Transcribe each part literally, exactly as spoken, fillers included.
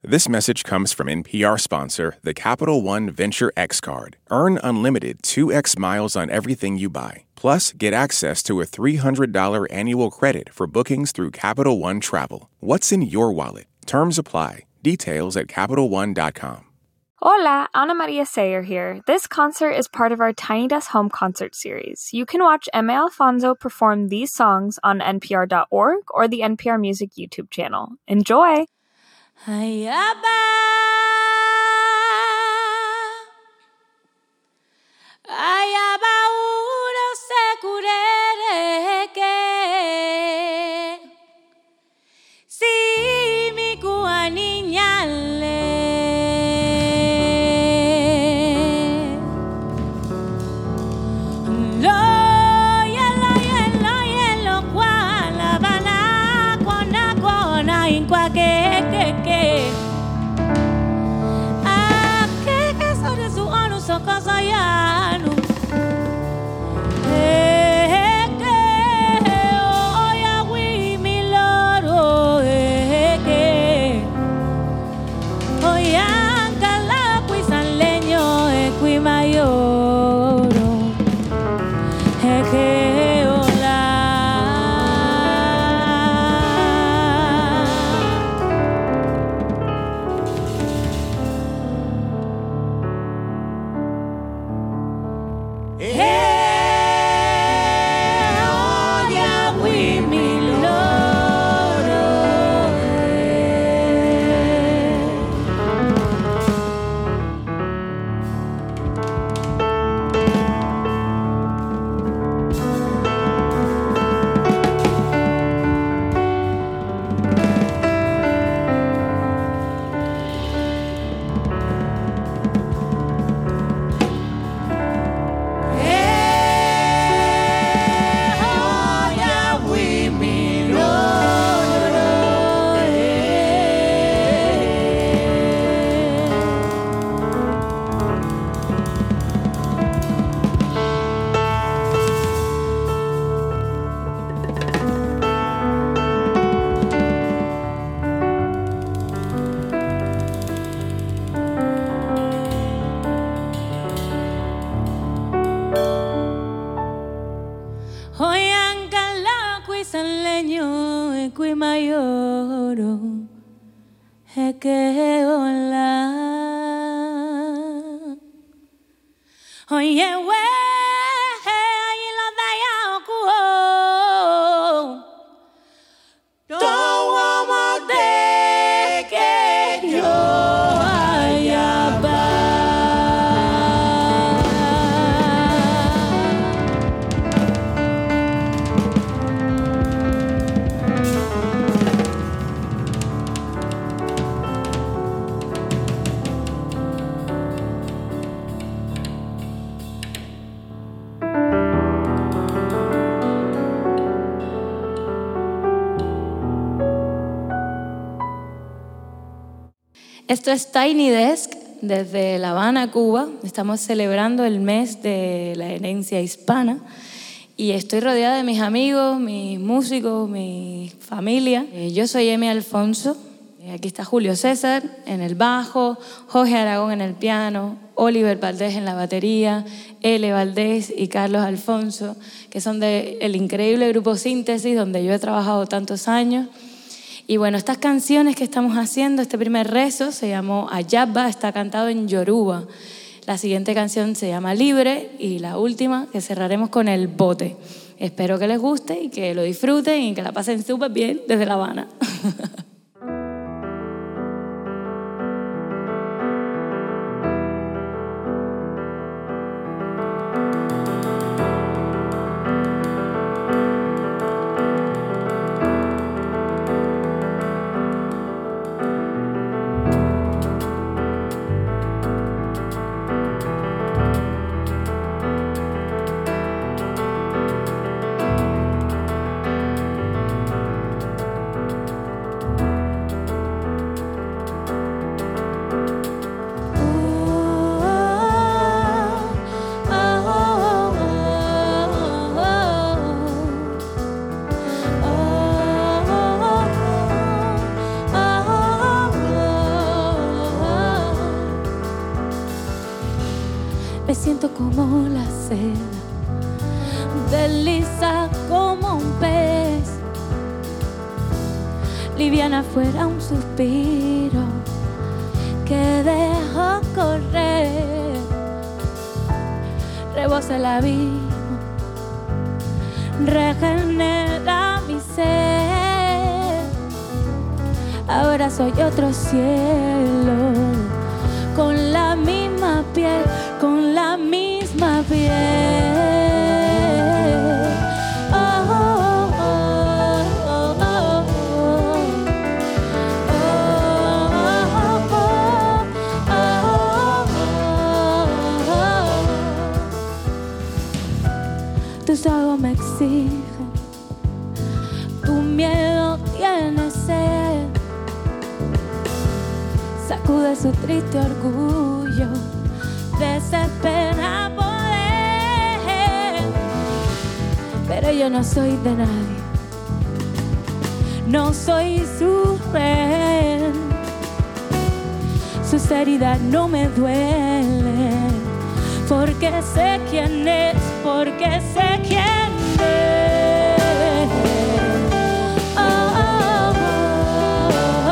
This message comes from N P R sponsor, the Capital One Venture X Card. Earn unlimited two x miles on everything you buy. Plus, get access to a three hundred dollars annual credit for bookings through Capital One Travel. What's in your wallet? Terms apply. Details at Capital One dot com. Hola, Ana Maria Sayer here. This concert is part of our Tiny Desk Home Concert series. You can watch M A Alfonso perform these songs on N P R dot org or the N P R Music YouTube channel. Enjoy! Ayaba, ayaba uno se curereke, si mi cuaniñale, lo yelo yelo yelo kuala bana kuana kuana inkwake. Esto es Tiny Desk desde La Habana, Cuba. Estamos celebrando el mes de la herencia hispana y estoy rodeada de mis amigos, mis músicos, mi familia. Yo soy Emi Alfonso. Aquí está Julio César en el bajo, Jorge Aragón en el piano, Oliver Valdés en la batería, Ele Valdés y Carlos Alfonso, que son del increíble grupo Síntesis, donde yo he trabajado tantos años. Y bueno, estas canciones que estamos haciendo, este primer rezo se llamó Ayaba, está cantado en Yoruba. La siguiente canción se llama Libre y la última que cerraremos con El Bote. Espero que les guste y que lo disfruten y que la pasen súper bien desde La Habana. Me siento como la seda, desliza como un pez, liviana fuera un suspiro que dejo correr, rebosa el abismo, regenera mi ser. Ahora soy otro cielo, con la misma piel, con la misma piel. Tus ojos me exigen, tu miedo tiene sed, sacude su triste orgullo, desespera poder. Pero yo no soy de nadie, no soy su rehén, sus heridas no me duelen, porque sé quién es, porque sé quién es. Oh, oh, oh,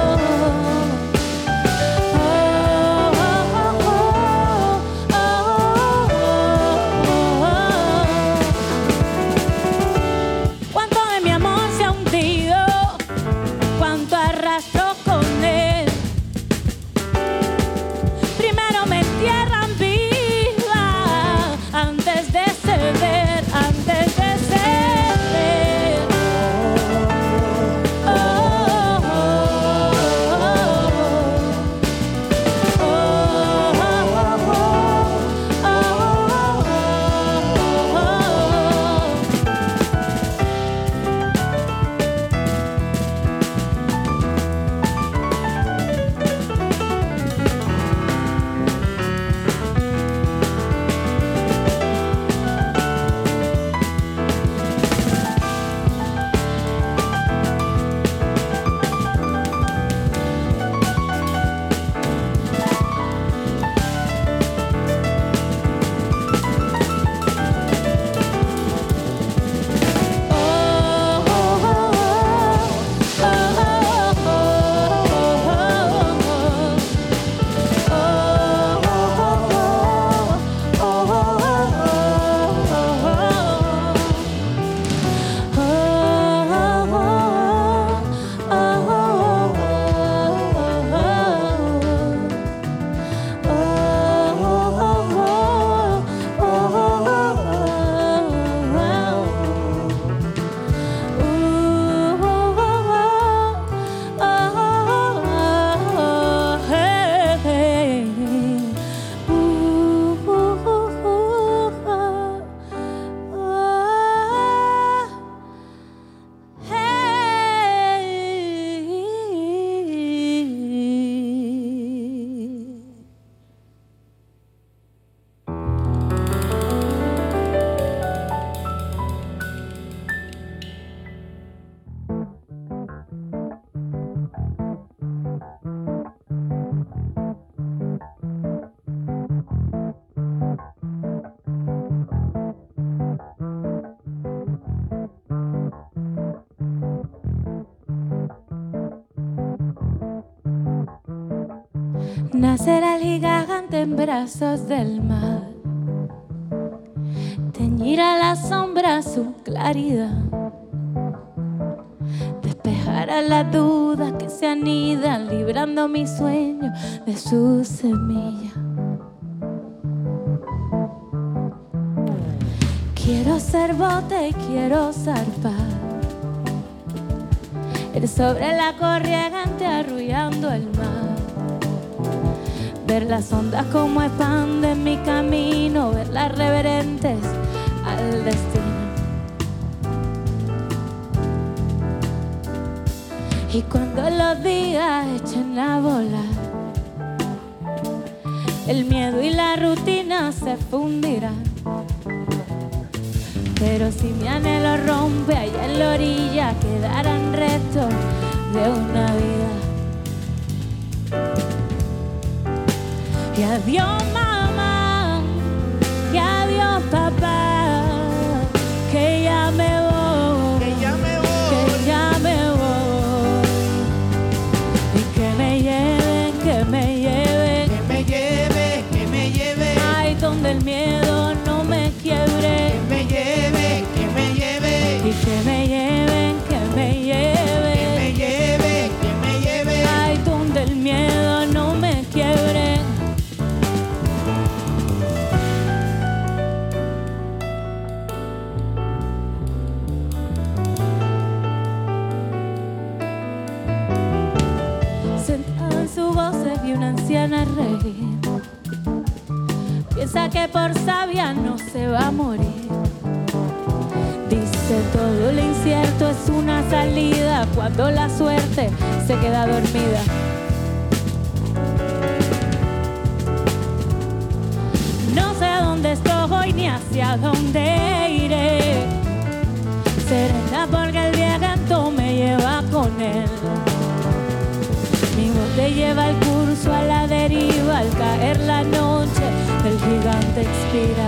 oh, oh, oh. Cuánto de mi amor se ha hundido, cuánto arrastro con él. Primero me entierran viva antes de ceder, antes de ceder. Oh, oh, oh, oh, oh, nacerá el gigante en brazos del mar, teñirá la sombra su claridad, despejará las dudas que se anidan, librando mi sueño de su semilla. Quiero ser bote y quiero zarpar, ir sobre la corriente arrullando el mar, ver las ondas como expanden mi camino, verlas reverentes al destino. Y cuando los días echen a volar, el miedo y la rutina se fundirán. Pero si mi anhelo rompe, allá en la orilla quedarán restos de una vida. Y adiós, mamá, vi una anciana reír. Piensa que por sabia no se va a morir. Dice todo lo incierto es una salida cuando la suerte se queda dormida. No sé a dónde estoy ni hacia dónde iré. Serena porque el viento me lleva con él. Mi bote lleva el curso a la deriva. Al caer la noche el gigante expira.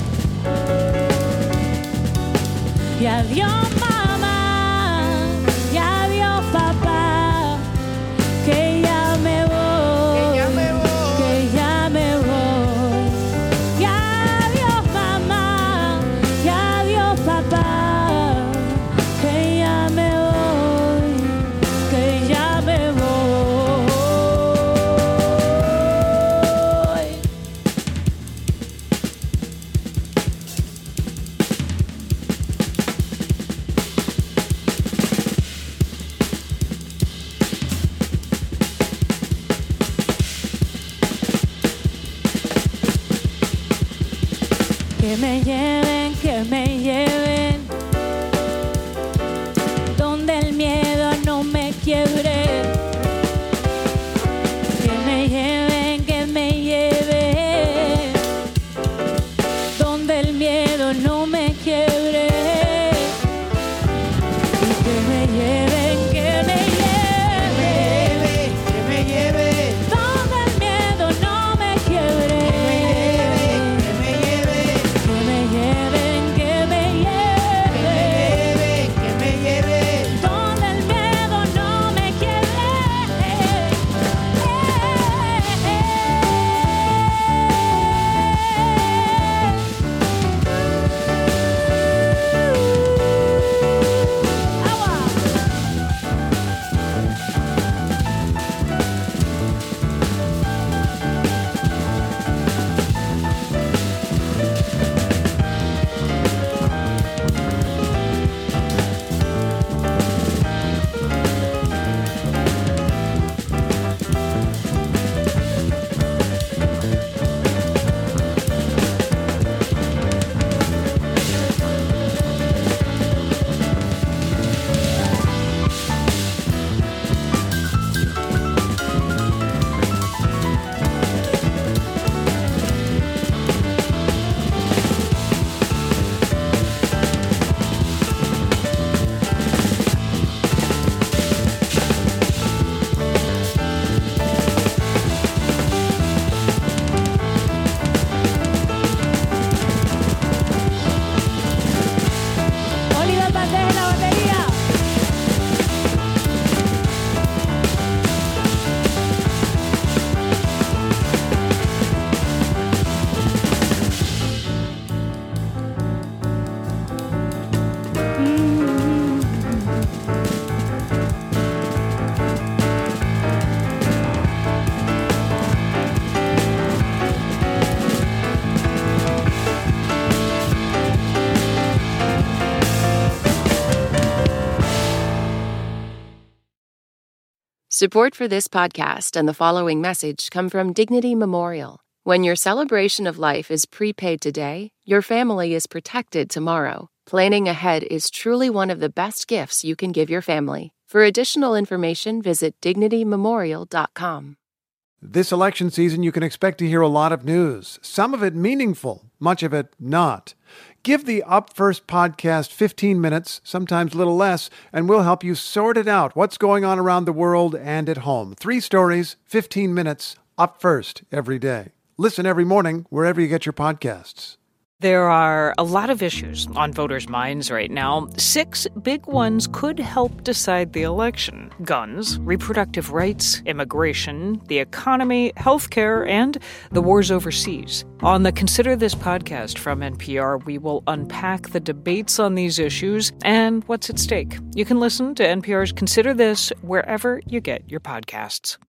Y adiós mamá, y adiós papá, que ya me voy, que ya me voy, que ya me voy. Y adiós mamá, y adiós papá, que ya me voy, que ya me voy. Que me lleven, que me lleven, donde el miedo no me quiebre. Que me lleven, que me lleven, donde el miedo no me quiebre. Y que me lleven, que me lleven, que me lleven, donde el miedo no me quiebre. Support for this podcast and the following message come from Dignity Memorial. When your celebration of life is prepaid today, your family is protected tomorrow. Planning ahead is truly one of the best gifts you can give your family. For additional information, visit dignity memorial dot com. This election season, you can expect to hear a lot of news, some of it meaningful, much of it not. Give the Up First podcast fifteen minutes, sometimes a little less, and we'll help you sort it out, what's going on around the world and at home. Three stories, fifteen minutes, Up First every day. Listen every morning wherever you get your podcasts. There are a lot of issues on voters' minds right now. Six big ones could help decide the election: guns, reproductive rights, immigration, the economy, healthcare, and the wars overseas. On the Consider This podcast from N P R, we will unpack the debates on these issues and what's at stake. You can listen to N P R's Consider This wherever you get your podcasts.